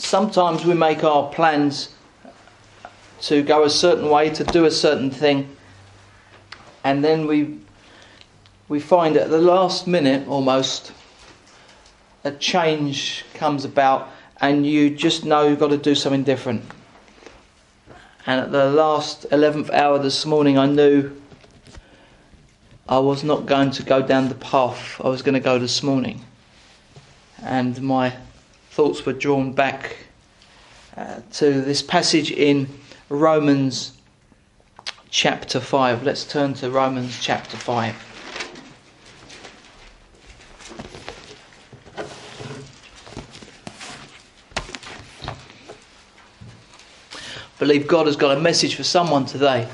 sometimes we make our plans to go a certain way, to do a certain thing, and then we find at the last minute almost a change comes about, and you just know you've got to do something different. And at the last 11th hour this morning, I knew I was not going to go down the path I was going to go this morning. And my thoughts were drawn back to this passage in Romans chapter 5. Let's turn to Romans chapter 5. I believe God has got a message for someone today.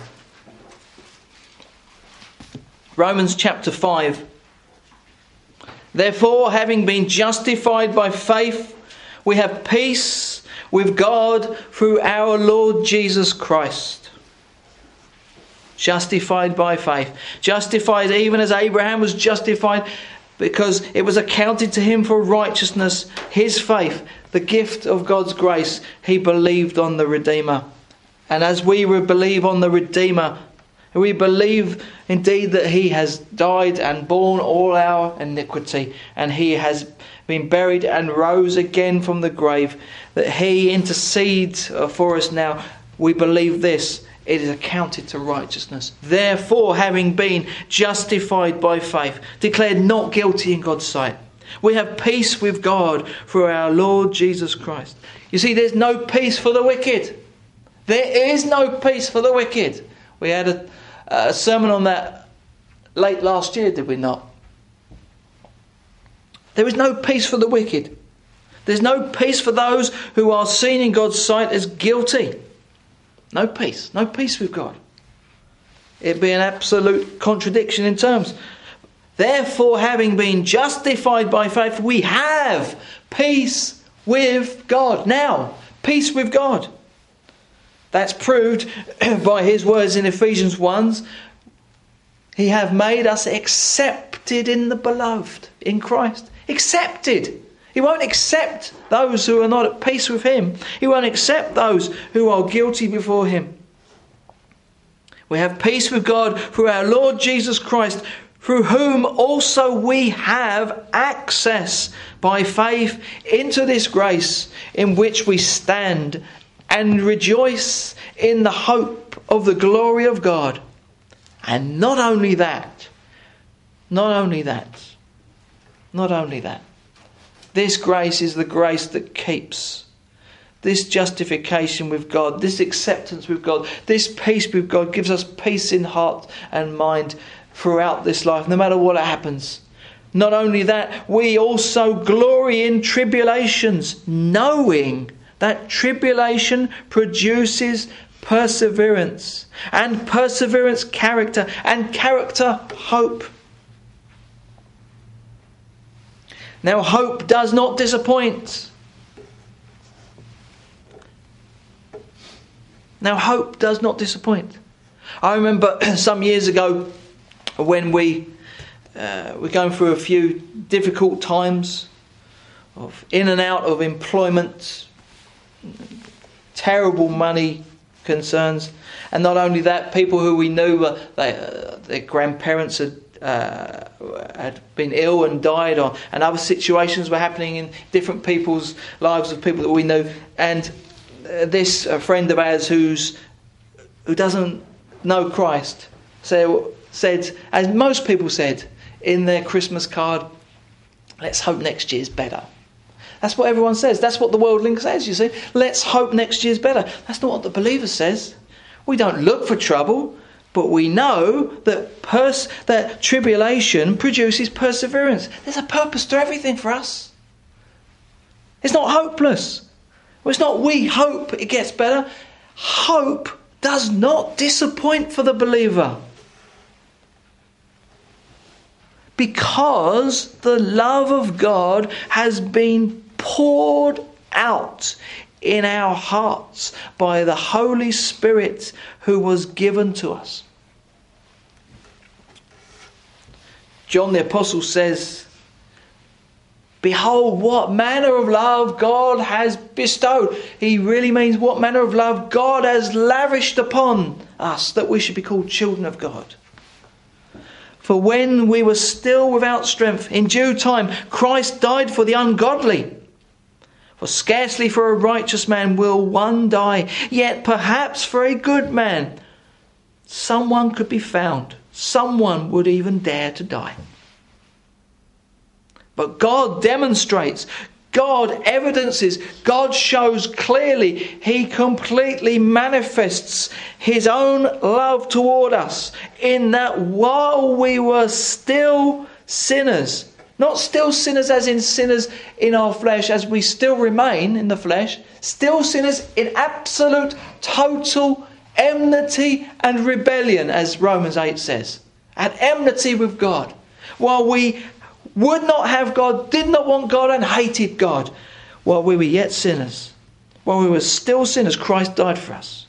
Romans chapter 5. Therefore, having been justified by faith, we have peace with God through our Lord Jesus Christ. Justified by faith. Justified even as Abraham was justified, because it was accounted to him for righteousness. His faith, the gift of God's grace, he believed on the Redeemer. And as we believe on the Redeemer, we believe indeed that he has died and borne all our iniquity, and he has been buried and rose again from the grave, that he intercedes for us now. We believe this. It is accounted to righteousness. Therefore, having been justified by faith, declared not guilty in God's sight, we have peace with God through our Lord Jesus Christ. You see, there's no peace for the wicked. There is no peace for the wicked. We had a sermon on that late last year, did we not? There is no peace for the wicked. There's no peace for those who are seen in God's sight as guilty. No peace. No peace with God. It'd be an absolute contradiction in terms. Therefore, having been justified by faith, we have peace with God. Now, peace with God. That's proved by his words in Ephesians 1. He have made us accepted in the beloved, in Christ. Accepted. He won't accept those who are not at peace with him. He won't accept those who are guilty before him. We have peace with God through our Lord Jesus Christ, through whom also we have access by faith into this grace in which we stand, and rejoice in the hope of the glory of God. And not only that, this grace is the grace that keeps. This justification with God, this acceptance with God, this peace with God gives us peace in heart and mind throughout this life, no matter what happens. Not only that, we also glory in tribulations, knowing that tribulation produces perseverance, and perseverance character, and character hope. Now hope does not disappoint. I remember some years ago when we were going through a few difficult times of in and out of employment, terrible money concerns, and not only that, people who we knew, their grandparents had been ill and died, and other situations were happening in different people's lives of people that we knew. And this friend of ours who doesn't know Christ said, as most people said in their Christmas card, let's hope next year's better. That's what everyone says. That's what the worldling says, you see. Let's hope next year's better. That's not what the believer says. We don't look for trouble, but we know that tribulation produces perseverance. There's a purpose to everything for us. It's not hopeless. It's not we hope it gets better. Hope does not disappoint for the believer. Because the love of God has been poured out in our hearts by the Holy Spirit who was given to us. John the Apostle says Behold, what manner of love God has bestowed. He really means what manner of love God has lavished upon us, that we should be called children of God. For when we were still without strength, in due time, Christ died for the ungodly. For scarcely for a righteous man will one die, yet perhaps for a good man someone could be found. Someone would even dare to die. But God demonstrates, God evidences, God shows clearly, He completely manifests His own love toward us in that while we were still sinners, not still sinners as in sinners in our flesh, as we still remain in the flesh, still sinners in absolute, total enmity and rebellion, as Romans 8 says. At enmity with God. While we would not have God, did not want God, and hated God, while we were yet sinners. While we were still sinners, Christ died for us.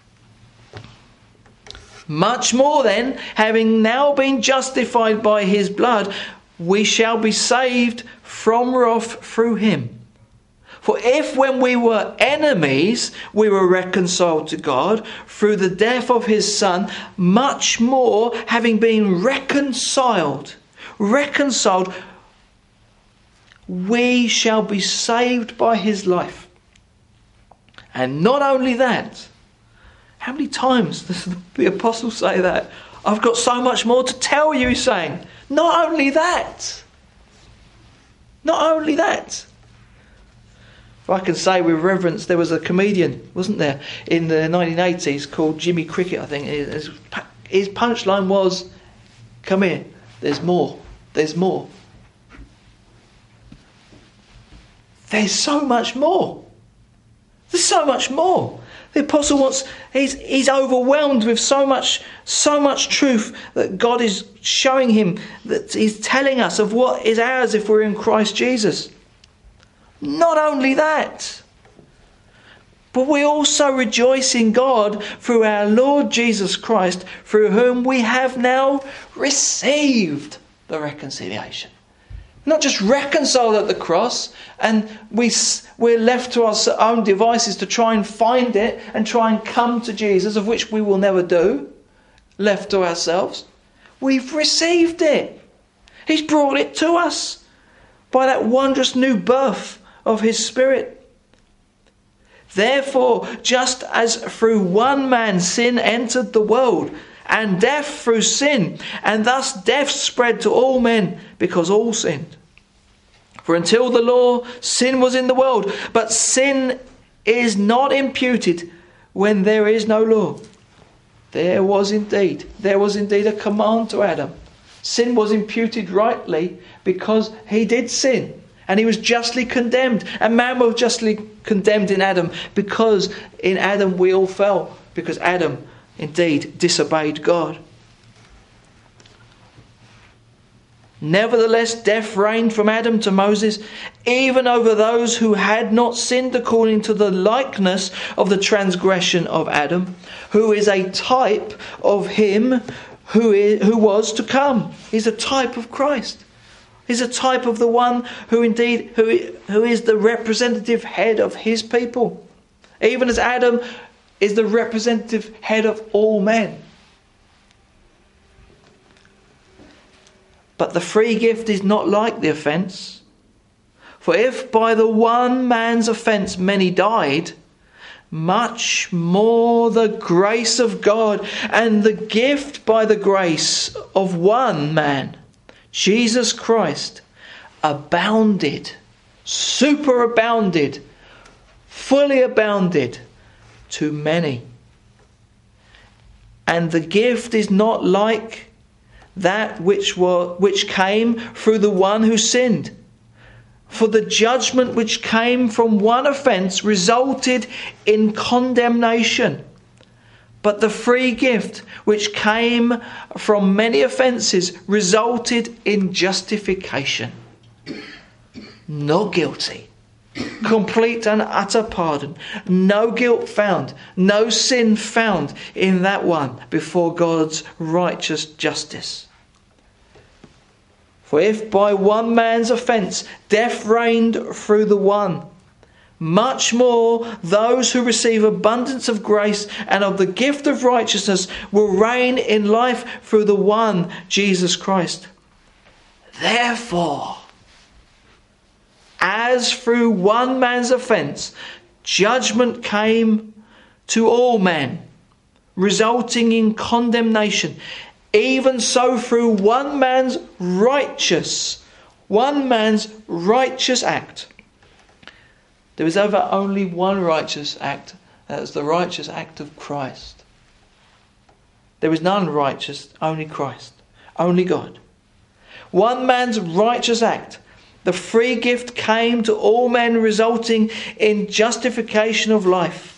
Much more then, having now been justified by His blood, we shall be saved from wrath through Him. For if when we were enemies, we were reconciled to God through the death of His Son, much more, having been reconciled, we shall be saved by His life. And not only that, how many times does the apostle say that? I've got so much more to tell you, he's saying. Not only that. Not only that. If I can say with reverence, there was a comedian, wasn't there, in the 1980s called Jimmy Cricket, I think. His punchline was, come here, there's more. There's more. There's so much more. There's so much more. The apostle he's overwhelmed with so much truth that God is showing him, that He's telling us of what is ours if we're in Christ Jesus. Not only that, but we also rejoice in God through our Lord Jesus Christ, through whom we have now received the reconciliation. Not just reconciled at the cross and we're left to our own devices to try and find it and try and come to Jesus, of which we will never do, left to ourselves. We've received it. He's brought it to us by that wondrous new birth of His Spirit. Therefore, just as through one man sin entered the world, and death through sin, and thus death spread to all men because all sinned. For until the law, sin was in the world, but sin is not imputed when there is no law. There was indeed a command to Adam. Sin was imputed rightly because he did sin, and he was justly condemned, and man was justly condemned in Adam, because in Adam we all fell, because Adam indeed disobeyed God. Nevertheless, death reigned from Adam to Moses, even over those who had not sinned, according to the likeness of the transgression of Adam, who is a type of him who was to come. He's a type of Christ. He's a type of the one who is the representative head of His people. Even as Adam is the representative head of all men. But the free gift is not like the offence. For if by the one man's offence many died, much more the grace of God and the gift by the grace of one man, Jesus Christ, abounded, superabounded, fully abounded to many. And the gift is not like that which came through the one who sinned. For the judgment which came from one offence resulted in condemnation. But the free gift which came from many offences resulted in justification. Not guilty. Complete and utter pardon. No guilt found. No sin found in that one before God's righteous justice. For if by one man's offence death reigned through the one, much more those who receive abundance of grace and of the gift of righteousness will reign in life through the one, Jesus Christ. Therefore, as through one man's offence judgment came to all men, resulting in condemnation, even so through one man's righteous act. There is ever only one righteous act. That is the righteous act of Christ. There is none righteous, only Christ, only God. One man's righteous act. The free gift came to all men, resulting in justification of life.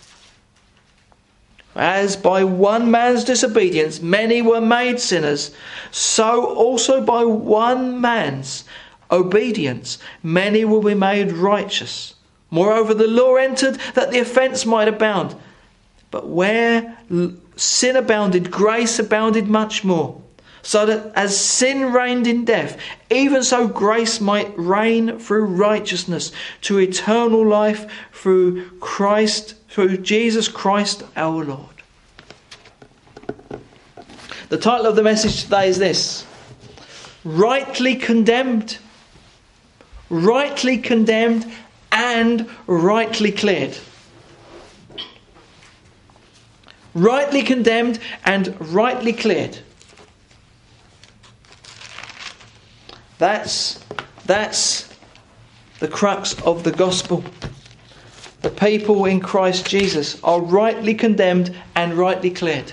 As by one man's disobedience many were made sinners, so also by one man's obedience many will be made righteous. Moreover, the law entered that the offence might abound. But where sin abounded, grace abounded much more. So that as sin reigned in death, even so grace might reign through righteousness to eternal life through Jesus Christ our Lord. The title of the message today is this: Rightly condemned. Rightly condemned and rightly cleared. Rightly condemned and rightly cleared. That's the crux of the gospel. The people in Christ Jesus are rightly condemned and rightly cleared.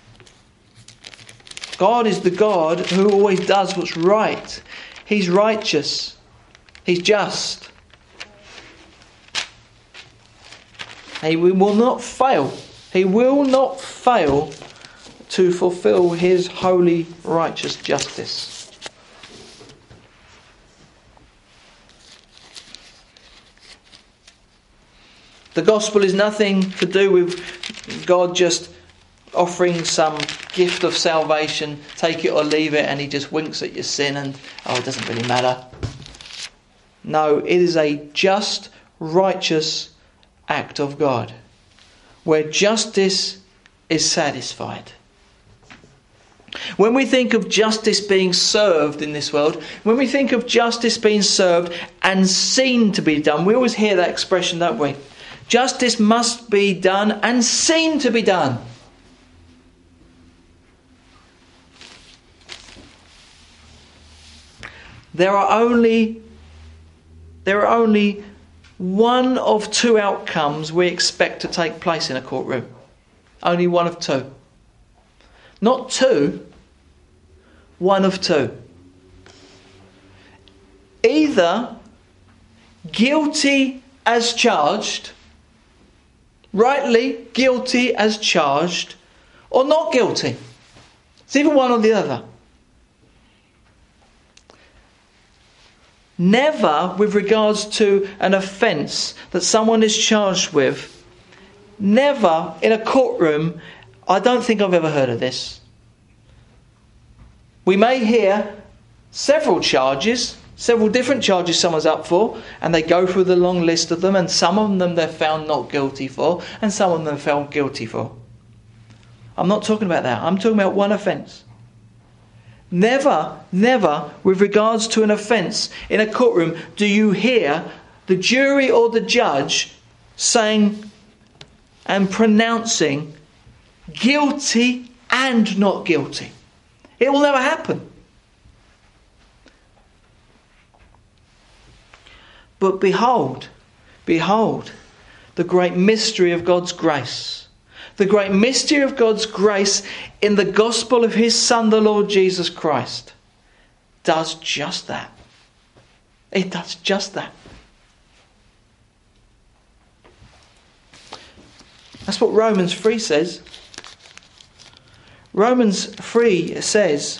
God is the God who always does what's right. He's righteous. He's just. He will not fail. He will not fail to fulfill his holy, righteous justice. The gospel is nothing to do with God just offering some gift of salvation, take it or leave it, and he just winks at your sin and, it doesn't really matter. No, it is a just, righteous act of God, where justice is satisfied. When we think of justice being served in this world, when we think of justice being served and seen to be done, we always hear that expression, don't we? Justice must be done and seen to be done. There are only one of two outcomes we expect to take place in a courtroom. Only one of two. Not two, one of two. Either guilty as charged, rightly guilty as charged, or not guilty. It's either one or the other. Never, with regards to an offence that someone is charged with, never in a courtroom, I don't think I've ever heard of this. We may hear several different charges someone's up for, and they go through the long list of them, and some of them they're found not guilty for, and some of them found guilty for. I'm not talking about that. I'm talking about one offence. Never, with regards to an offence in a courtroom, do you hear the jury or the judge saying and pronouncing guilty and not guilty. It will never happen. But behold, the great mystery of God's grace. The great mystery of God's grace in the gospel of his Son, the Lord Jesus Christ, does just that. It does just that. That's what Romans 3 says. Romans 3 says,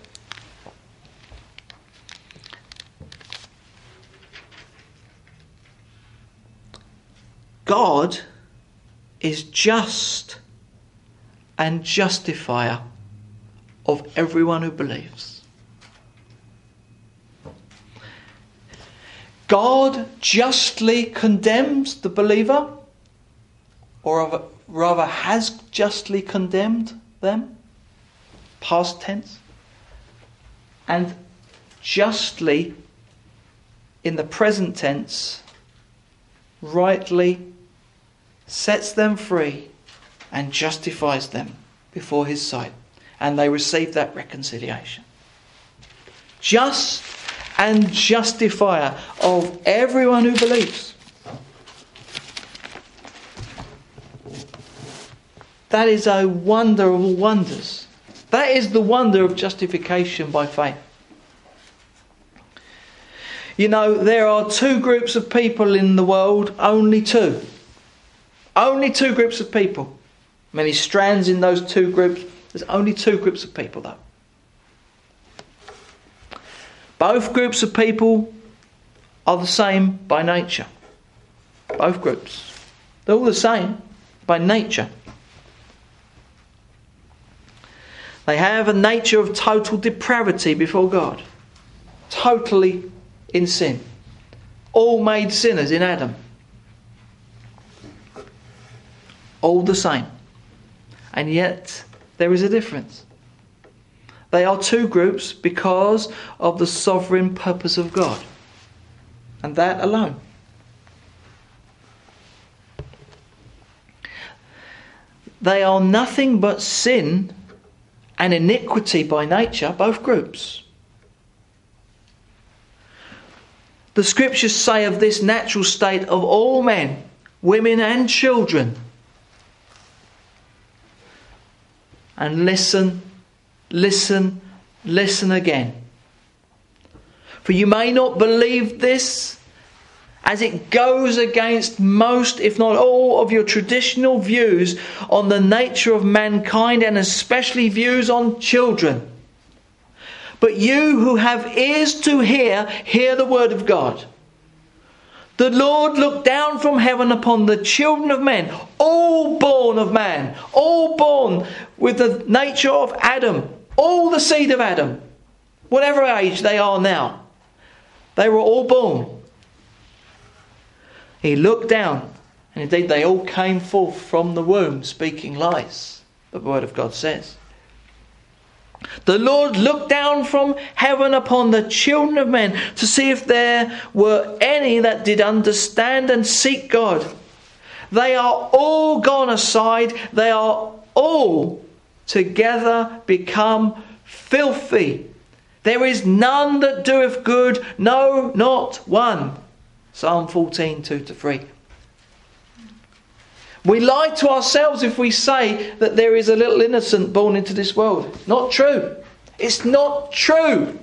God is just and justifier of everyone who believes. God justly condemns the believer, or rather has justly condemned them, past tense, and justly, in the present tense, rightly sets them free and justifies them before his sight, and they receive that reconciliation. Just and justifier of everyone who believes. That is a wonder of all wonders. That is the wonder of justification by faith. You know, there are two groups of people in the world, only two. Only two groups of people. Many strands in those two groups. There's only two groups of people though. Both groups of people are the same by nature. Both groups. They're all the same by nature. They have a nature of total depravity before God. Totally in sin. All made sinners in Adam. All the same. And yet there is a difference. They are two groups because of the sovereign purpose of God. And that alone. They are nothing but sin and iniquity by nature, both groups. The scriptures say of this natural state of all men, women and children. And listen again. For you may not believe this, as it goes against most, if not all, of your traditional views on the nature of mankind, and especially views on children. But you who have ears to hear the word of God. The Lord looked down from heaven upon the children of men, all born of man, all born with the nature of Adam, all the seed of Adam, whatever age they are now. They were all born. He looked down, and indeed they all came forth from the womb speaking lies, the word of God says. The Lord looked down from heaven upon the children of men to see if there were any that did understand and seek God. They are all gone aside. They are all together become filthy. There is none that doeth good, no, not one. Psalm 14, 2-3. We lie to ourselves if we say that there is a little innocent born into this world. Not true. It's not true.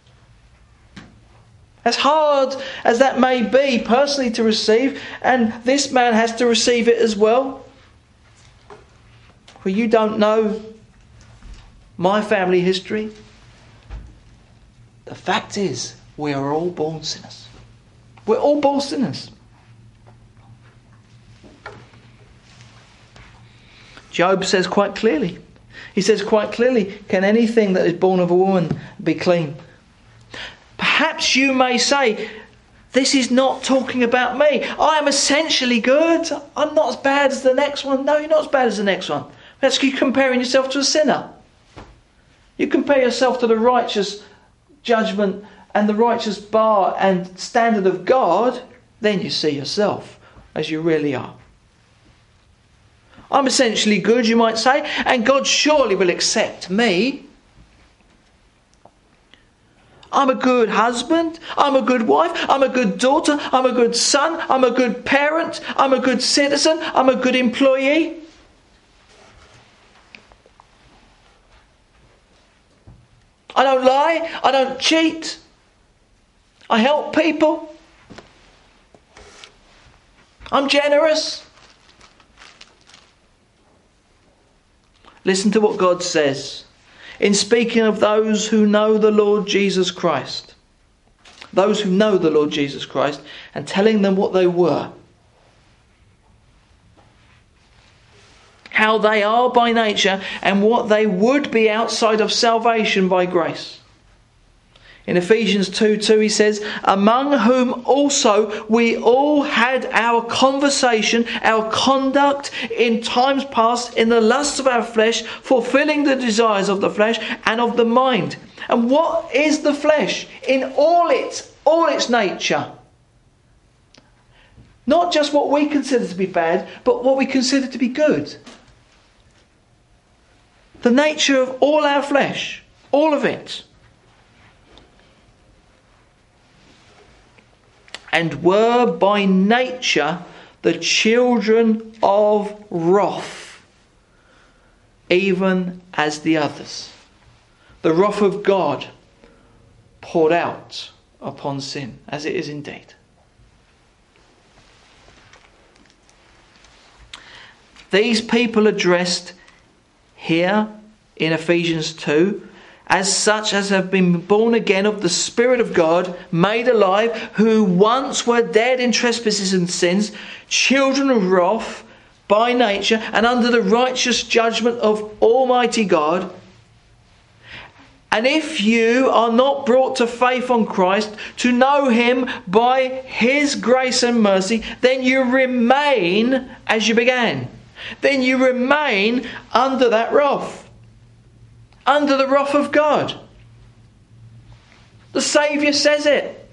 As hard as that may be personally to receive, and this man has to receive it as well. For you don't know my family history. The fact is, we are all born sinners. We're all born sinners. Job says quite clearly. He says quite clearly, can anything that is born of a woman be clean? Perhaps you may say, this is not talking about me. I am essentially good. I'm not as bad as the next one. No, you're not as bad as the next one. That's you comparing yourself to a sinner. You compare yourself to the righteous judgment and the righteous bar and standard of God, then you see yourself as you really are. I'm essentially good, you might say, and God surely will accept me. I'm a good husband, I'm a good wife, I'm a good daughter, I'm a good son, I'm a good parent, I'm a good citizen, I'm a good employee. I don't lie, I don't cheat, I help people, I'm generous. Listen to what God says in speaking of those who know the Lord Jesus Christ. Those who know the Lord Jesus Christ, and telling them what they were. How they are by nature and what they would be outside of salvation by grace. In Ephesians 2:2 he says, among whom also we all had our conversation, our conduct in times past in the lusts of our flesh, fulfilling the desires of the flesh and of the mind. And what is the flesh? In all its nature. Not just what we consider to be bad, but what we consider to be good. The nature of all our flesh, all of it. And were by nature the children of wrath, even as the others. The wrath of God poured out upon sin, as it is indeed. These people addressed here in Ephesians 2 as such as have been born again of the Spirit of God, made alive, who once were dead in trespasses and sins, children of wrath by nature, and under the righteous judgment of Almighty God. And if you are not brought to faith on Christ, to know Him by His grace and mercy, then you remain as you began. Then you remain under that wrath. Under the wrath of God. The Saviour says it.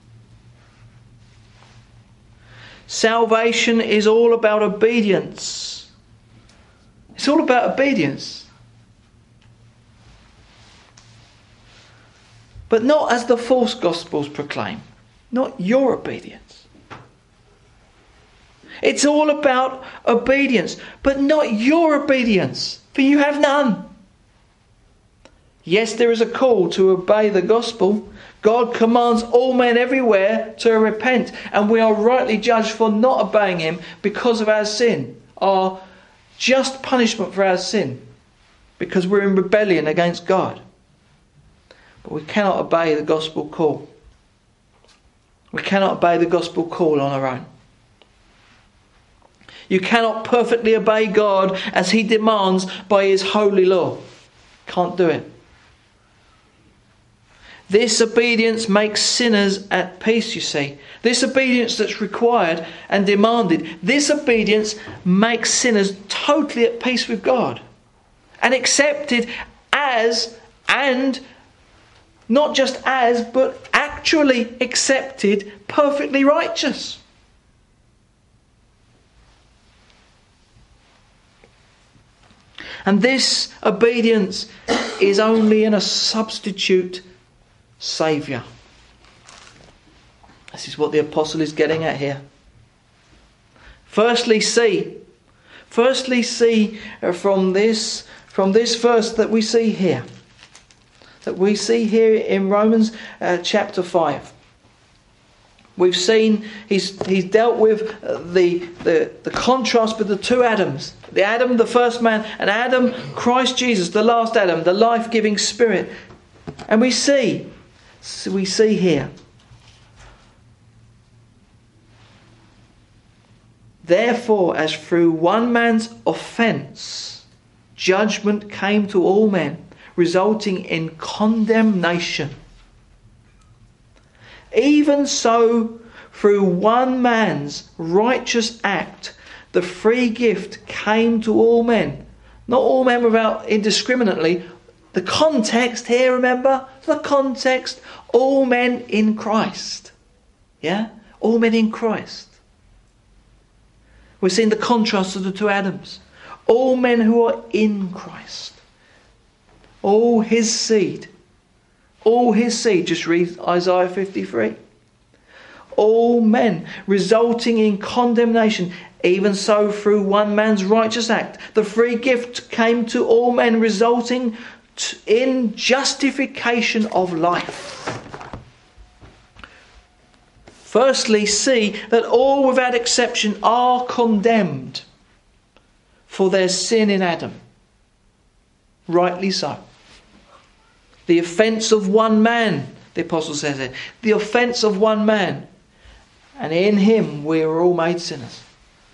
Salvation is all about obedience. It's all about obedience. But not as the false gospels proclaim. Not your obedience. It's all about obedience, but not your obedience, for you have none. Yes, there is a call to obey the gospel. God commands all men everywhere to repent, and we are rightly judged for not obeying Him because of our sin, our just punishment for our sin, because we're in rebellion against God. But we cannot obey the gospel call. We cannot obey the gospel call on our own. You cannot perfectly obey God as He demands by His holy law. Can't do it. This obedience makes sinners at peace, you see. This obedience that's required and demanded, this obedience makes sinners totally at peace with God. And accepted as, and not just as, but actually accepted, perfectly righteous. And this obedience is only in a substitute Saviour. This is what the apostle is getting at here. Firstly, see from this verse that we see here. That we see here in Romans chapter 5. We've seen he's dealt with the contrast with the two Adams. The Adam, the first man, and Adam, Christ Jesus, the last Adam, the life-giving Spirit. And we see here. Therefore, as through one man's offence, judgment came to all men, resulting in condemnation. Even so, through one man's righteous act, the free gift came to all men. Not all men without indiscriminately. The context here, remember? The context, all men in Christ. Yeah? All men in Christ. We're seeing the contrast of the two Adams. All men who are in Christ. All His seed. All His seed. Just read Isaiah 53. All men, resulting in condemnation. Even so, through one man's righteous act, the free gift came to all men, resulting in justification of life. Firstly, see that all without exception are condemned for their sin in Adam. Rightly so. The offence of one man, the apostle says it. The offence of one man. And in him we are all made sinners.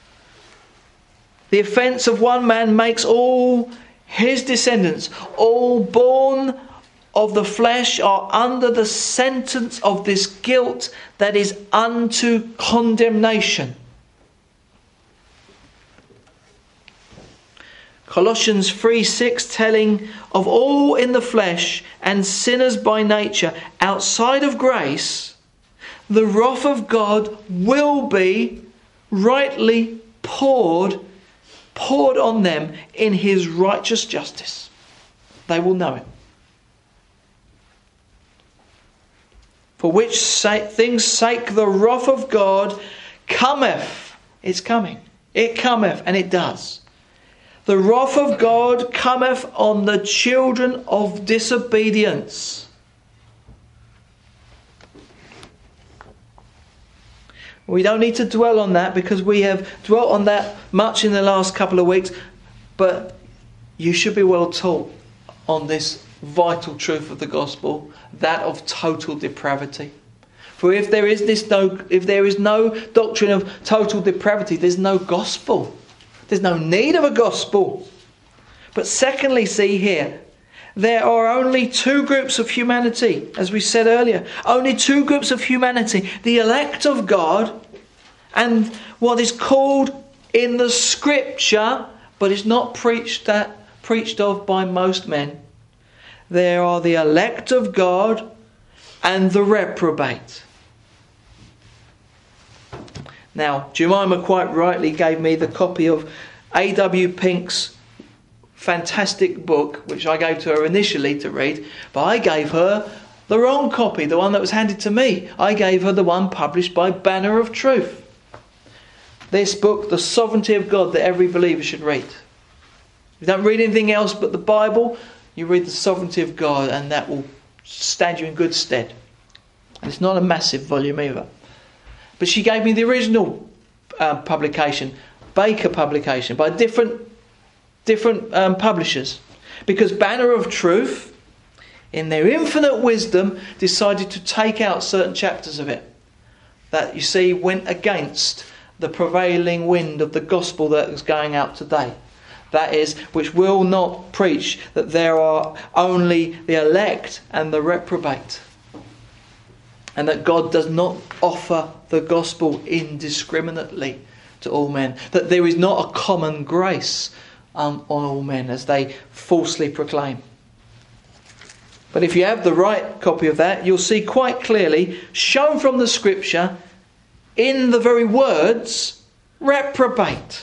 The offence of one man makes all his descendants, all born of the flesh are under the sentence of this guilt that is unto condemnation. Colossians 3:6 telling of all in the flesh and sinners by nature outside of grace, the wrath of God will be rightly poured on them in his righteous justice. They will know it. For which things sake the wrath of God cometh. It's coming. It cometh, and it does. The wrath of God cometh on the children of disobedience. We don't need to dwell on that because we have dwelt on that much in the last couple of weeks. But you should be well taught on this vital truth of the gospel, that of total depravity. For if there is no doctrine of total depravity, there's no gospel. There's no need of a gospel. But secondly, see here, there are only two groups of humanity, as we said earlier. Only two groups of humanity. The elect of God and what is called in the scripture, but is not preached of by most men. There are the elect of God and the reprobate. Now, Jemima quite rightly gave me the copy of A.W. Pink's fantastic book, which I gave to her initially to read, but I gave her the wrong copy, the one that was handed to me. I gave her the one published by Banner of Truth. This book, The Sovereignty of God, that every believer should read. If you don't read anything else but the Bible, you read The Sovereignty of God, and that will stand you in good stead. And it's not a massive volume either. But she gave me the original publication, Baker publication, by different publishers. Because Banner of Truth, in their infinite wisdom, decided to take out certain chapters of it that, you see, went against the prevailing wind of the gospel that is going out today. That is, which will not preach that there are only the elect and the reprobate. And that God does not offer the gospel indiscriminately to all men. That there is not a common grace on all men, as they falsely proclaim. But if you have the right copy of that, you'll see quite clearly, shown from the scripture, in the very words, reprobate.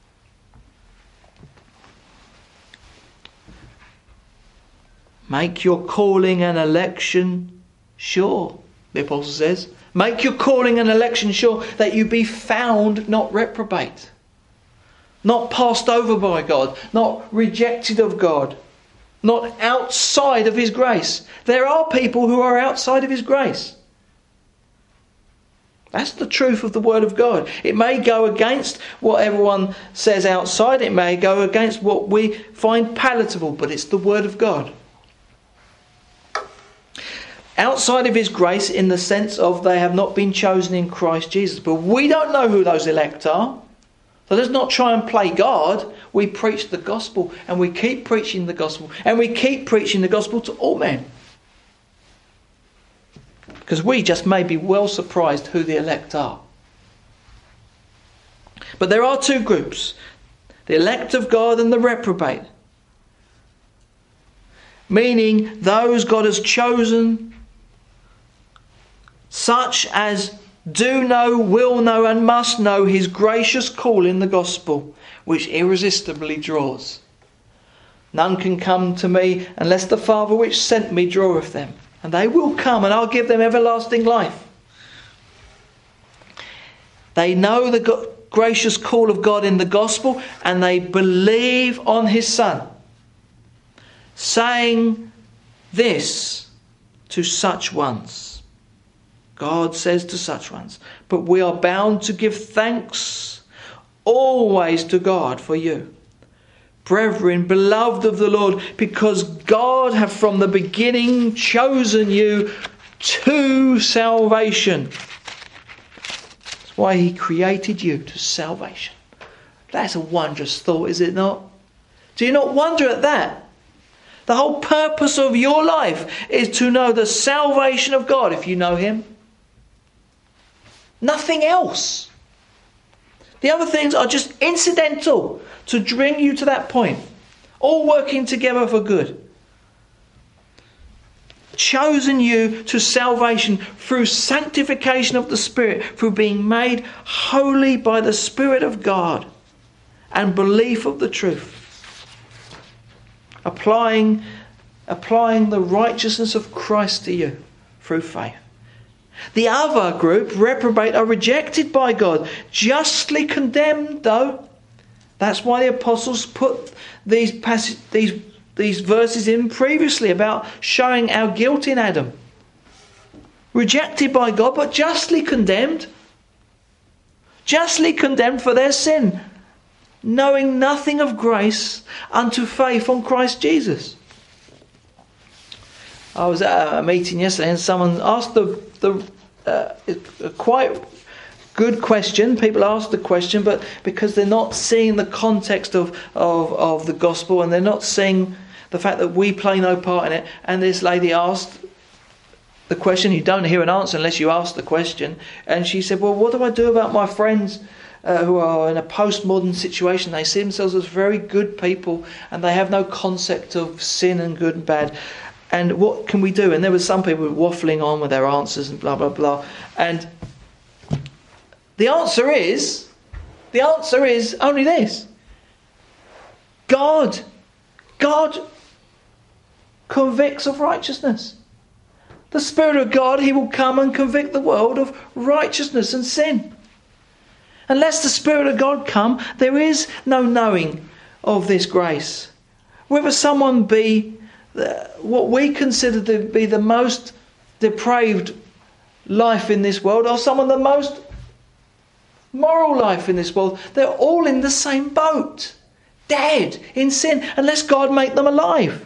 Make your calling and election sure, the apostle says. Make your calling and election sure, that you be found not reprobate. Not passed over by God. Not rejected of God. Not outside of his grace. There are people who are outside of his grace. That's the truth of the Word of God. It may go against what everyone says outside. It may go against what we find palatable. But it's the Word of God. Outside of his grace, in the sense of they have not been chosen in Christ Jesus. But we don't know who those elect are. So let's not try and play God. We preach the gospel, and we keep preaching the gospel, and we keep preaching the gospel to all men. Because we just may be well surprised who the elect are. But there are two groups. The elect of God and the reprobate. Meaning those God has chosen, such as do know, will know, and must know his gracious call in the gospel, which irresistibly draws. None can come to me unless the Father which sent me draweth them. And they will come, and I'll give them everlasting life. They know the gracious call of God in the gospel, and they believe on his Son, saying this to such ones. God says to such ones, but we are bound to give thanks always to God for you, brethren, beloved of the Lord, because God hath from the beginning chosen you to salvation. That's why he created you to salvation. That's a wondrous thought, is it not? Do you not wonder at that? The whole purpose of your life is to know the salvation of God if you know him. Nothing else. The other things are just incidental to bring you to that point. All working together for good. Chosen you to salvation through sanctification of the Spirit, through being made holy by the Spirit of God and belief of the truth. Applying the righteousness of Christ to you through faith. The other group, reprobate, are rejected by God, justly condemned though. That's why the apostles put these verses in previously about showing our guilt in Adam. Rejected by God, but justly condemned. Justly condemned for their sin, knowing nothing of grace unto faith on Christ Jesus. I was at a meeting yesterday and someone asked a quite good question. People ask the question, but because they're not seeing the context of the gospel, and they're not seeing the fact that we play no part in it. And this lady asked the question. You don't hear an answer unless you ask the question. And she said, well, what do I do about my friends who are in a postmodern situation? They see themselves as very good people and they have no concept of sin and good and bad. And what can we do? And there were some people waffling on with their answers and blah, blah, blah. And the answer is only this. God convicts of righteousness. The Spirit of God, he will come and convict the world of righteousness and sin. Unless the Spirit of God come, there is no knowing of this grace. Whether someone be what we consider to be the most depraved life in this world, or someone the most moral life in this world, they're all in the same boat. Dead in sin, unless God make them alive.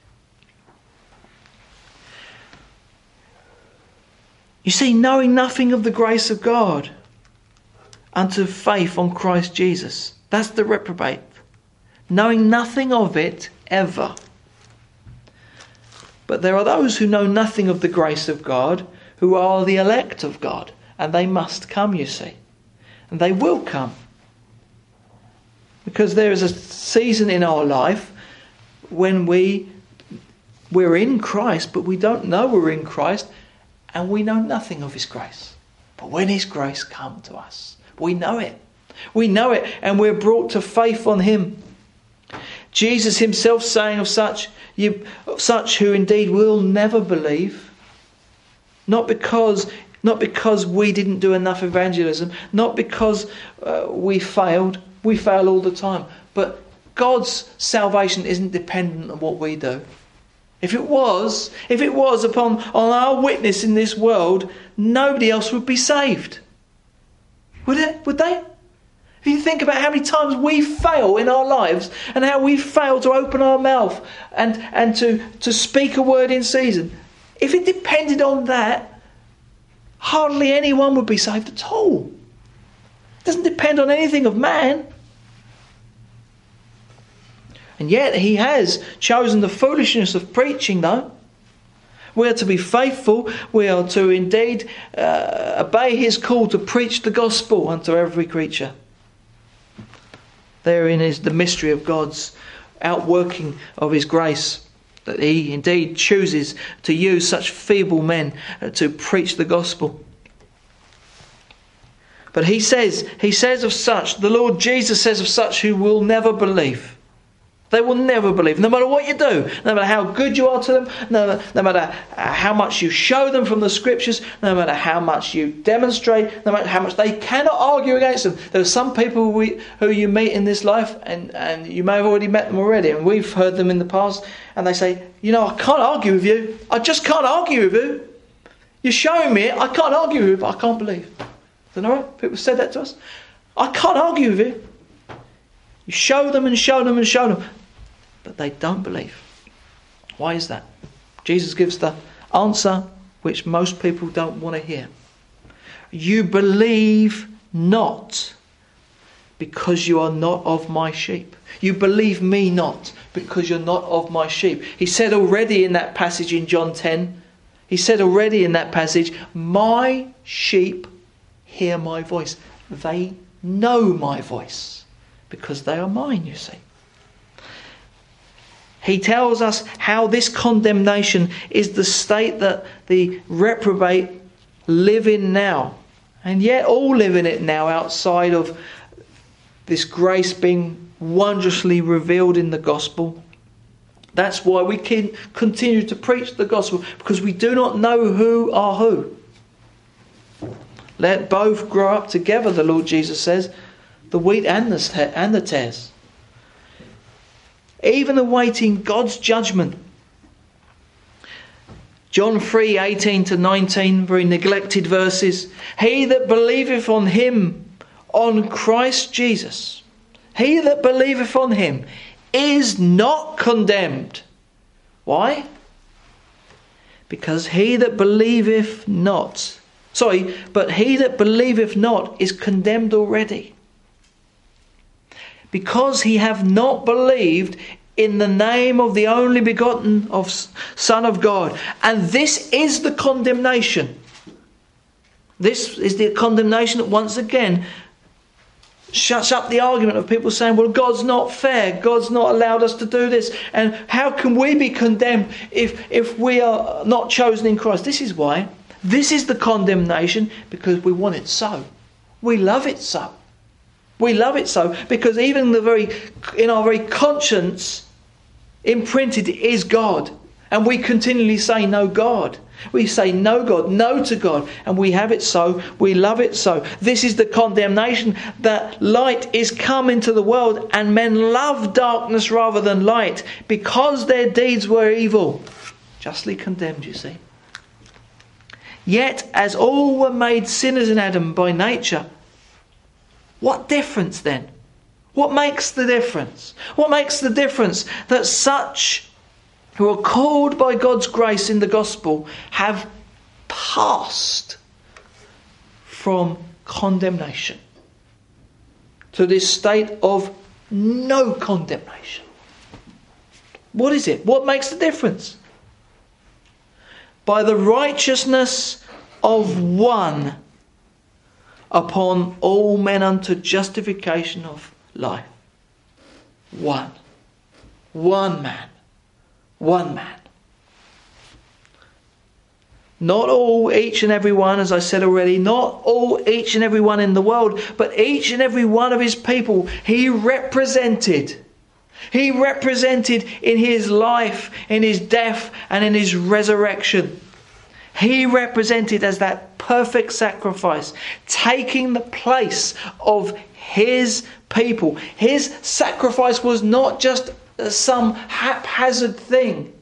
You see, knowing nothing of the grace of God unto faith on Christ Jesus. That's the reprobate. Knowing nothing of it ever. But there are those who know nothing of the grace of God, who are the elect of God. And they must come, you see. And they will come. Because there is a season in our life when we're in Christ, but we don't know we're in Christ, and we know nothing of his grace. But when his grace comes to us, we know it. We know it, and we're brought to faith on him. Jesus himself saying of such who indeed will never believe, not because we didn't do enough evangelism, not because we failed. We fail all the time. But God's salvation isn't dependent on what we do. If it was on our witness in this world, nobody else would be saved. Would it? Would they? If you think about how many times we fail in our lives and how we fail to open our mouth and to speak a word in season. If it depended on that, hardly anyone would be saved at all. It doesn't depend on anything of man. And yet he has chosen the foolishness of preaching, though. We are to be faithful. We are to indeed obey his call to preach the gospel unto every creature. Therein is the mystery of God's outworking of his grace, that he indeed chooses to use such feeble men to preach the gospel. But he says of such, the Lord Jesus says of such who will never believe. They will never believe. No matter what you do, no matter how good you are to them, no matter how much you show them from the scriptures, no matter how much you demonstrate, no matter how much they cannot argue against them. There are some people who you meet in this life, and you may have already met them already, and we've heard them in the past, and they say, I can't argue with you. I just can't argue with you. You're showing me it. I can't argue with you, but I can't believe. Is that all right? People said that to us. I can't argue with you. You show them and show them and show them. But they don't believe. Why is that? Jesus gives the answer which most people don't want to hear. You believe not because you are not of my sheep. You believe me not because you're not of my sheep. He said already in that passage in John 10, he said already in that passage, my sheep hear my voice. They know my voice because they are mine, you see. He tells us how this condemnation is the state that the reprobate live in now. And yet all live in it now outside of this grace being wondrously revealed in the gospel. That's why we can continue to preach the gospel, because we do not know who are who. Let both grow up together, the Lord Jesus says, the wheat and the tares. Even awaiting God's judgment. John 3:18 to 19, very neglected verses. He that believeth on him, on Christ Jesus, he that believeth on him is not condemned. Why? Because he that believeth not, but he that believeth not is condemned already. Because he have not believed in the name of the only begotten of Son of God. And this is the condemnation. This is the condemnation that once again shuts up the argument of people saying, well, God's not fair. God's not allowed us to do this. And how can we be condemned if we are not chosen in Christ? This is why. This is the condemnation, because we want it so. We love it so. We love it so because even in our very conscience, imprinted is God. And we continually say no God. We say no God, no to God. And we have it so. We love it so. This is the condemnation, that light is come into the world and men love darkness rather than light because their deeds were evil. Justly condemned, you see. Yet as all were made sinners in Adam by nature, what difference then? What makes the difference? What makes the difference that such who are called by God's grace in the gospel have passed from condemnation to this state of no condemnation? What is it? What makes the difference? By the righteousness of one upon all men unto justification of life. One. One man. One man. Not all, each and every one, as I said already, not all, each and every one in the world, but each and every one of his people he represented. He represented in his life, in his death and in his resurrection. He represented as that perfect sacrifice, taking the place of his people. His sacrifice was not just some haphazard thing.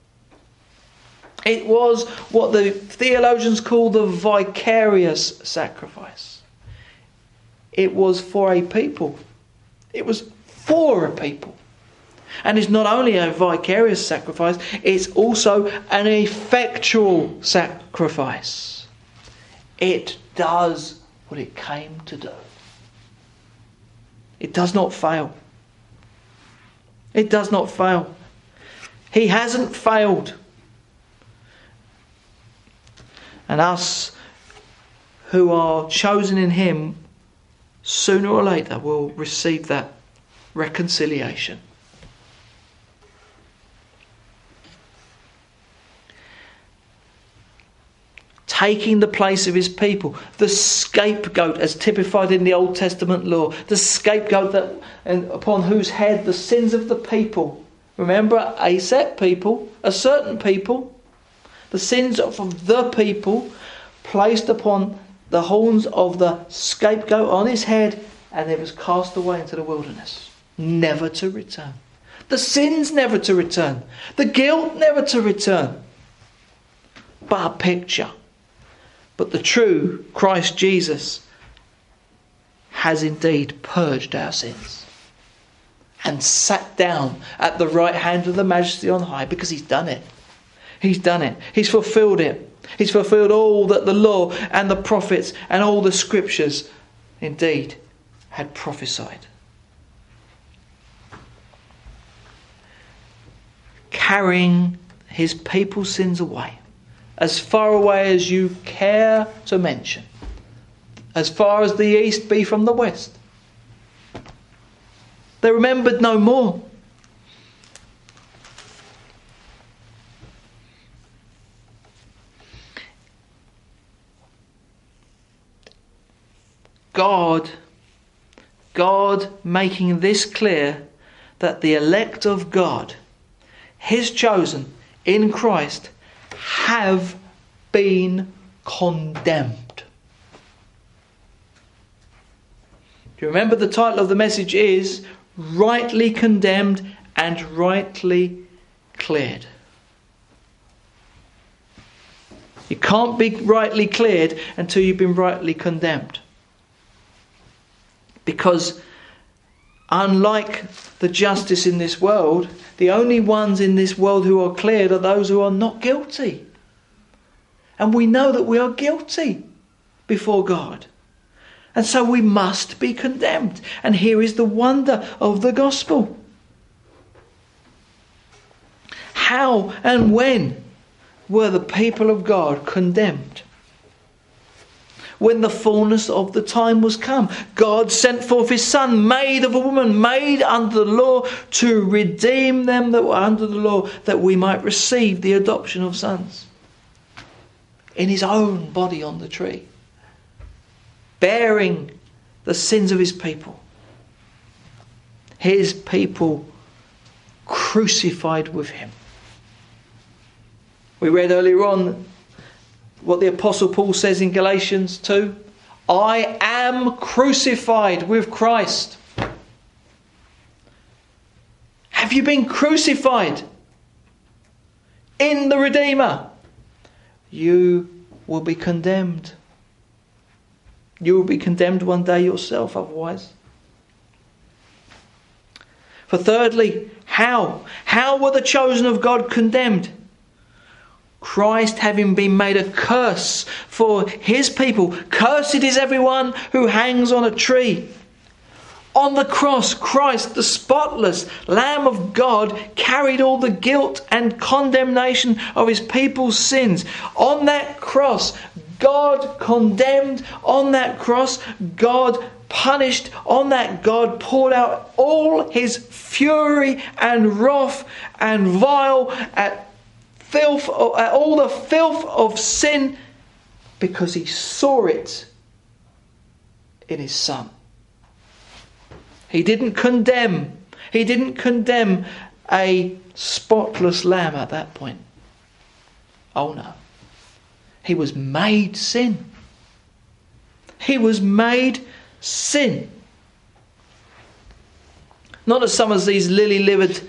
It was what the theologians call the vicarious sacrifice. It was for a people. It was for a people. And it's not only a vicarious sacrifice, it's also an effectual sacrifice. It does what it came to do. It does not fail. It does not fail. He hasn't failed. And us who are chosen in him, sooner or later will receive that reconciliation. Taking the place of his people, the scapegoat as typified in the Old Testament law, the scapegoat upon whose head the sins of the people, remember, a set people, a certain people, the sins of the people placed upon the horns of the scapegoat on his head, and it was cast away into the wilderness, never to return. The sins never to return, the guilt never to return, but a picture. But the true Christ Jesus has indeed purged our sins and sat down at the right hand of the Majesty on high, because he's done it. He's done it. He's fulfilled it. He's fulfilled all that the law and the prophets and all the scriptures indeed had prophesied. Carrying his people's sins away, as far away as you care to mention, as far as the east be from the west. They remembered no more. God making this clear that the elect of God, his chosen in Christ, have been condemned. Do you remember the title of the message is Rightly Condemned and Rightly Cleared? You can't be rightly cleared until you've been rightly condemned. Because unlike the justice in this world, the only ones in this world who are cleared are those who are not guilty. And we know that we are guilty before God. And so we must be condemned. And here is the wonder of the gospel. How and when were the people of God condemned? When the fullness of the time was come, God sent forth his Son, made of a woman, made under the law, to redeem them that were under the law, that we might receive the adoption of sons. In his own body on the tree, bearing the sins of his people. His people crucified with him. We read earlier on what the Apostle Paul says in Galatians 2. I am crucified with Christ. Have you been crucified in the Redeemer? You will be condemned. You will be condemned one day yourself otherwise. For thirdly, how? How were the chosen of God condemned? Christ having been made a curse for his people. Cursed is everyone who hangs on a tree. On the cross, Christ, the spotless Lamb of God, carried all the guilt and condemnation of his people's sins. On that cross, God condemned. On that cross, God punished. On that, God poured out all his fury and wrath and vile at filth, all the filth of sin, because he saw it in his Son. He didn't condemn. He didn't condemn a spotless lamb at that point. Oh no. He was made sin. He was made sin. Not as some of these lily-livered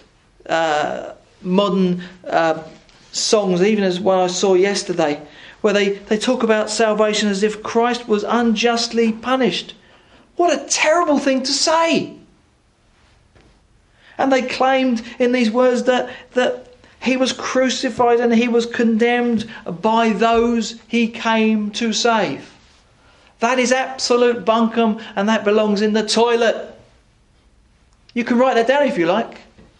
modern songs, even as one I saw yesterday, where they talk about salvation as if Christ was unjustly punished. What a terrible thing to say! And they claimed in these words that he was crucified and he was condemned by those he came to save. That is absolute bunkum, and that belongs in the toilet. You can write that down if you like.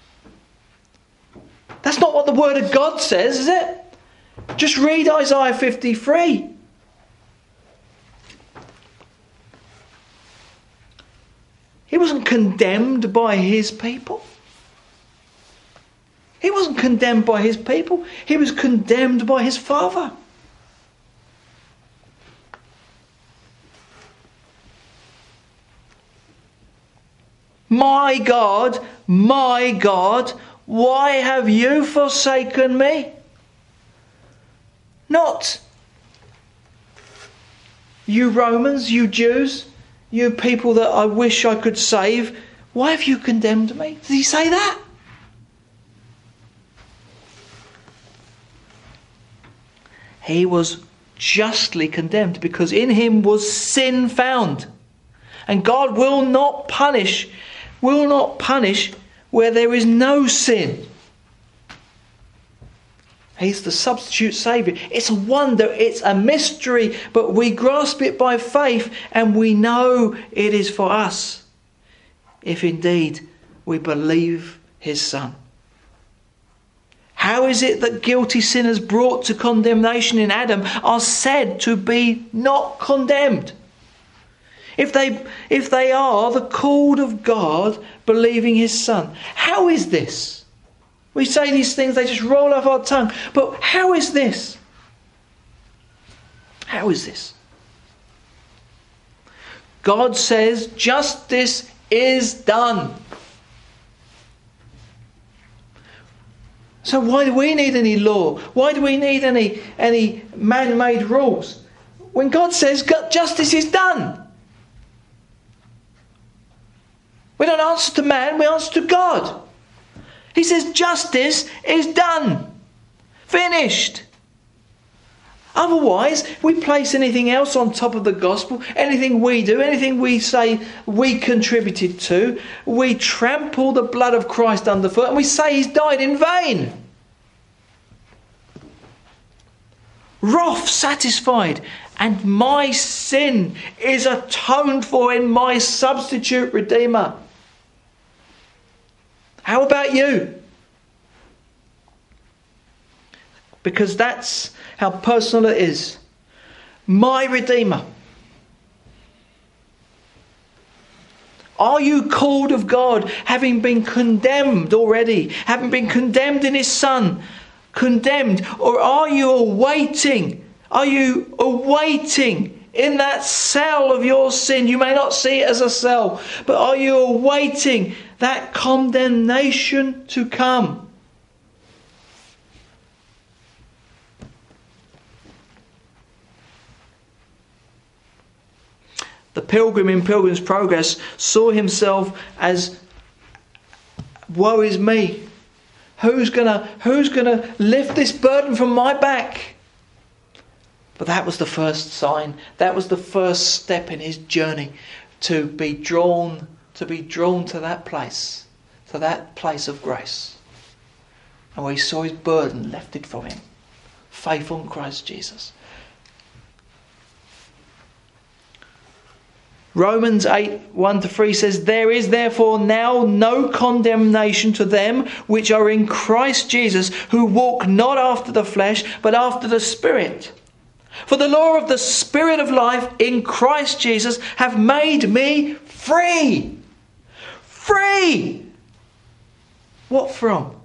That's not what the Word of God says, is it? Just read Isaiah 53. He wasn't condemned by his people. He wasn't condemned by his people. He was condemned by his Father. My God, why have you forsaken me? Not you Romans, you Jews, you people that I wish I could save. Why have you condemned me? Did he say that? He was justly condemned because in him was sin found. And God will not punish where there is no sin. He's the substitute Saviour. It's a wonder, it's a mystery, but we grasp it by faith and we know it is for us, if indeed we believe his Son. How is it that guilty sinners brought to condemnation in Adam are said to be not condemned? If they are the called of God, believing his Son. How is this? We say these things, they just roll off our tongue. But how is this? How is this? God says justice is done. So why do we need any law? Why do we need any man-made rules? When God says justice is done. We don't answer to man, we answer to God. He says justice is done. Finished. Otherwise, we place anything else on top of the gospel, anything we do, anything we say we contributed to, we trample the blood of Christ underfoot and we say he's died in vain. Wrath satisfied, and my sin is atoned for in my substitute Redeemer. How about you? Because that's how personal it is. My Redeemer. Are you called of God, having been condemned already, having been condemned in his Son? Condemned? Or are you awaiting? Are you awaiting in that cell of your sin? You may not see it as a cell, but are you awaiting that condemnation to come? The pilgrim in Pilgrim's Progress saw himself as, woe is me. Who's gonna lift this burden from my back? But that was the first sign. That was the first step in his journey to be drawn to that place of grace. And where he saw his burden lifted from him. Faith on Christ Jesus. Romans 8, 1-3 says, there is therefore now no condemnation to them which are in Christ Jesus, who walk not after the flesh, but after the Spirit. For the law of the Spirit of life in Christ Jesus have made me free. Free! What from?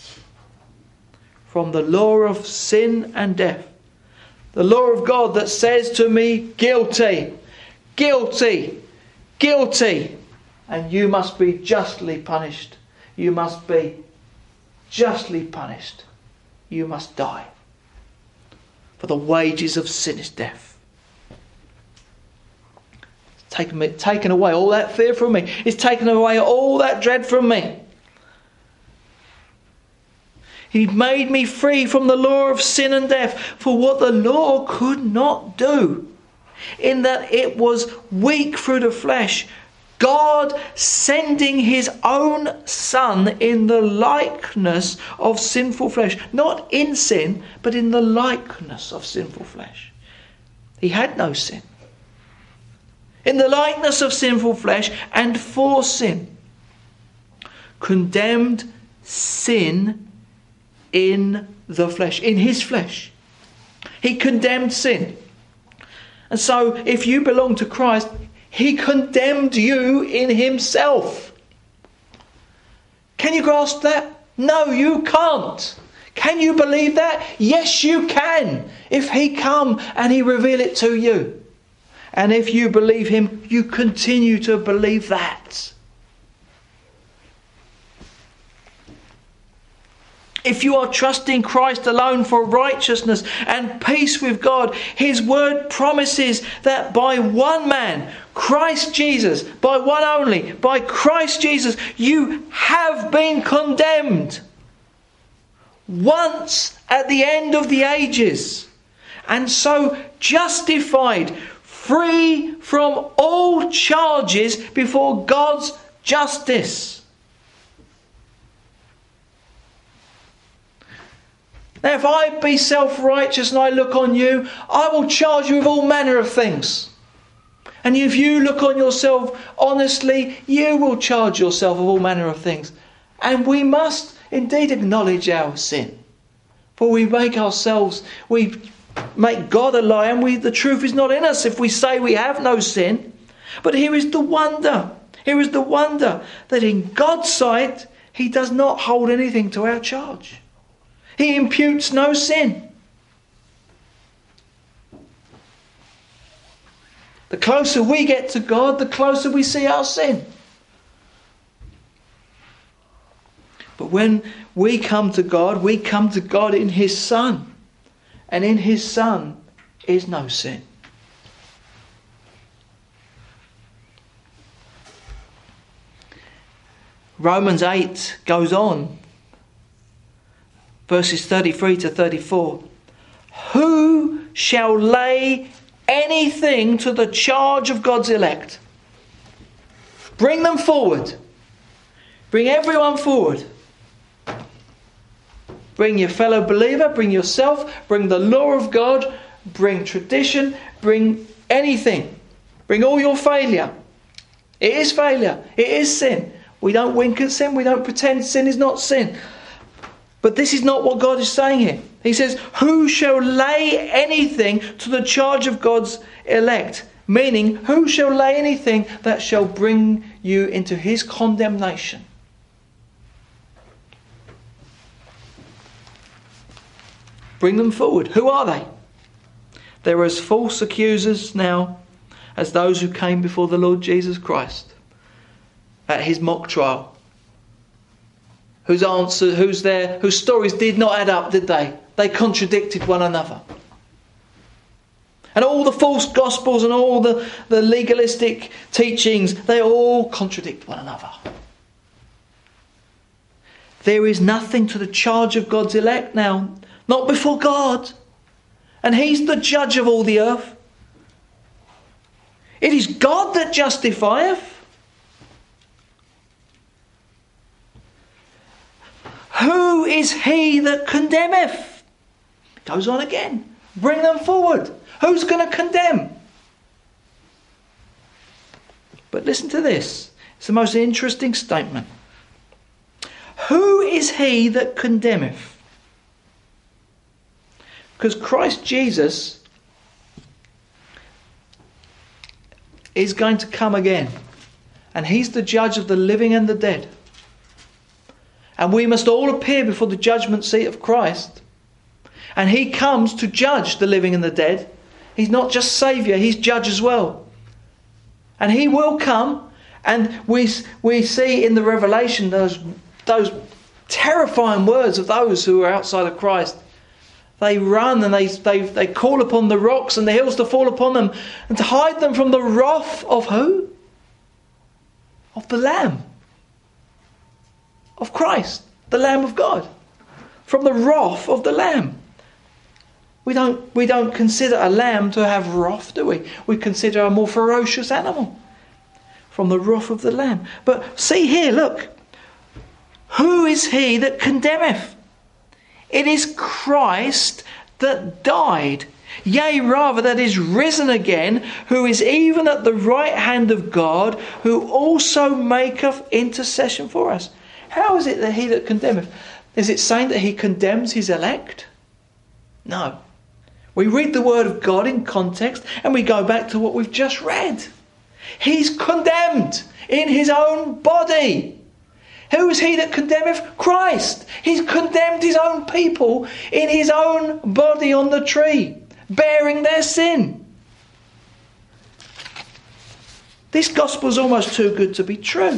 From the law of sin and death. The law of God that says to me, guilty. Guilty, guilty, and you must be justly punished. You must be justly punished. You must die. For the wages of sin is death. It's taken away all that fear from me. It's taken away all that dread from me. He made me free from the law of sin and death, for what the law could not do, in that it was weak through the flesh, God sending his own Son in the likeness of sinful flesh. Not in sin, but in the likeness of sinful flesh. He had no sin. In the likeness of sinful flesh and for sin. Condemned sin in the flesh, in his flesh. He condemned sin. And so, if you belong to Christ, he condemned you in himself. Can you grasp that? No, you can't. Can you believe that? Yes, you can. If he come and he reveal it to you. And if you believe him, you continue to believe that. If you are trusting Christ alone for righteousness and peace with God, his word promises that by one man, Christ Jesus, by one only, by Christ Jesus, you have been condemned. Once at the end of the ages. And so justified, free from all charges before God's justice. Now if I be self-righteous and I look on you, I will charge you with all manner of things. And if you look on yourself honestly, you will charge yourself of all manner of things. And we must indeed acknowledge our sin. For we make God a lie, and the truth is not in us if we say we have no sin. But here is the wonder. Here is the wonder that in God's sight, He does not hold anything to our charge. He imputes no sin. The closer we get to God, the closer we see our sin. But when we come to God in His Son. And in His Son is no sin. Romans 8 goes on. Verses 33 to 34. Who shall lay anything to the charge of God's elect? Bring them forward. Bring everyone forward. Bring your fellow believer, bring yourself, bring the law of God, bring tradition, bring anything. Bring all your failure. It is failure. It is sin. We don't wink at sin. We don't pretend sin is not sin. But this is not what God is saying here. He says, who shall lay anything to the charge of God's elect? Meaning, who shall lay anything that shall bring you into His condemnation? Bring them forward. Who are they? They're as false accusers now as those who came before the Lord Jesus Christ at His mock trial. Whose stories did not add up, did they? They contradicted one another. And all the false gospels and all the legalistic teachings, they all contradict one another. There is nothing to the charge of God's elect now. Not before God. And He's the judge of all the earth. It is God that justifieth. Who is He that condemneth? It goes on again. Bring them forward. Who's going to condemn? But listen to this. It's the most interesting statement. Who is He that condemneth? Because Christ Jesus is going to come again. And He's the judge of the living and the dead. And we must all appear before the judgment seat of Christ. And He comes to judge the living and the dead. He's not just Saviour, He's judge as well. And He will come. And we see in the Revelation those terrifying words of those who are outside of Christ. They run and they call upon the rocks and the hills to fall upon them and to hide them from the wrath of who? Of the Lamb. Of Christ, the Lamb of God. From the wrath of the Lamb. We don't consider a lamb to have wrath, do we? We consider a more ferocious animal. From the wrath of the Lamb. But see here, look. Who is He that condemneth? It is Christ that died, yea, rather that is risen again, who is even at the right hand of God, who also maketh intercession for us. How is it that He that condemneth? Is it saying that He condemns His elect? No. We read the word of God in context and we go back to what we've just read. He's condemned in His own body. Who is He that condemneth? Christ. He's condemned His own people in His own body on the tree, bearing their sin. This gospel is almost too good to be true.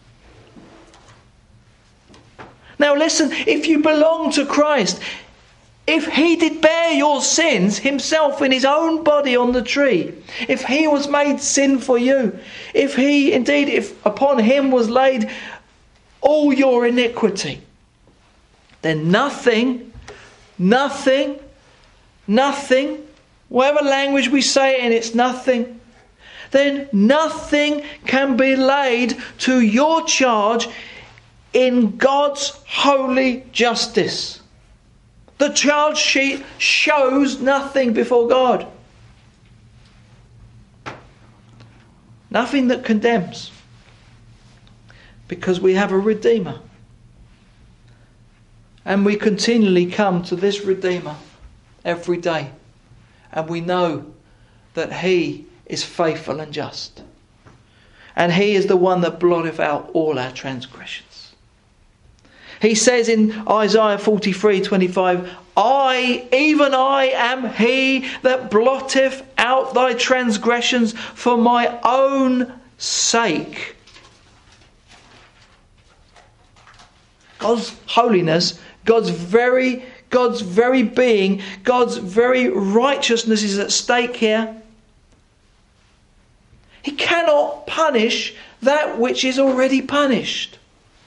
Now listen, if you belong to Christ, if He did bear your sins Himself in His own body on the tree, if He was made sin for you, if upon Him was laid all your iniquity, then nothing, whatever language we say it in, it's nothing, then nothing can be laid to your charge in God's holy justice. The charge sheet shows nothing before God. Nothing that condemns. Because we have a Redeemer. And we continually come to this Redeemer every day. And we know that He is faithful and just. And He is the one that blotteth out all our transgressions. He says in Isaiah 43:25, even I am He that blotteth out thy transgressions for my own sake. God's holiness, God's very being, God's very righteousness is at stake here. He cannot punish that which is already punished.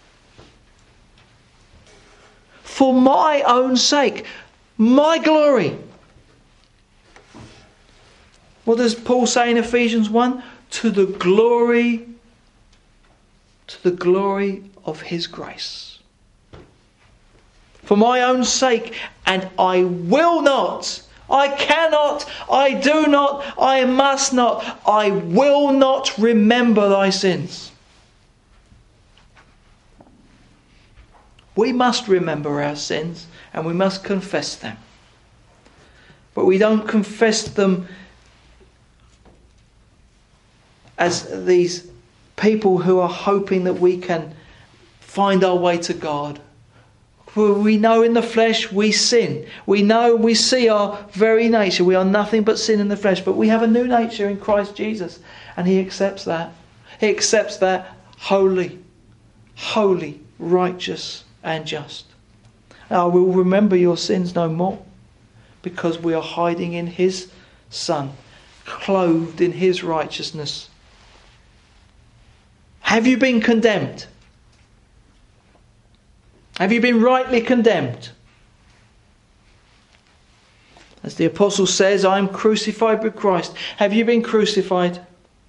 For my own sake, my glory. What does Paul say in Ephesians 1? To the glory of His grace. For my own sake, and I will not, I cannot, I do not, I must not, I will not remember thy sins. We must remember our sins and we must confess them. But we don't confess them as these people who are hoping that we can find our way to God. For we know in the flesh we sin. We know, we see our very nature. We are nothing but sin in the flesh. But we have a new nature in Christ Jesus. And He accepts that. He accepts that holy, righteous and just. I will remember your sins no more, because we are hiding in His Son, clothed in His righteousness. Have you been condemned? Have you been rightly condemned? As the apostle says, I am crucified with Christ. Have you been crucified?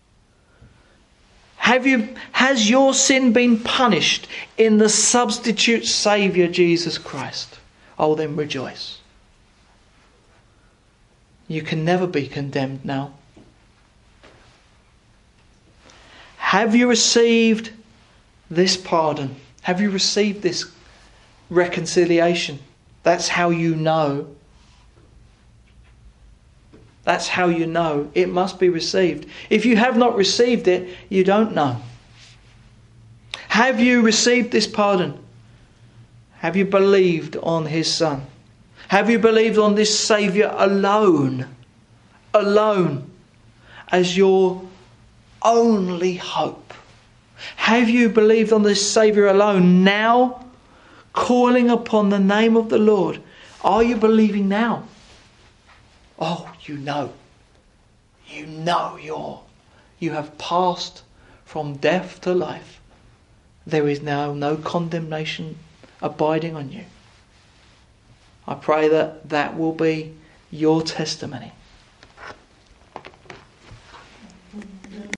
Has your sin been punished in the substitute Saviour Jesus Christ? Oh, then rejoice. You can never be condemned now. Have you received this pardon? Have you received this reconciliation? That's how you know. That's how you know. It must be received. If you have not received it, you don't know. Have you received this pardon? Have you believed on His Son? Have you believed on this Saviour alone? Alone. As your only hope. Have you believed on this Saviour alone now? Calling upon the name of the Lord. Are you believing now? Oh, you know you have passed from death to life. There is now no condemnation abiding on you. I pray that will be your testimony.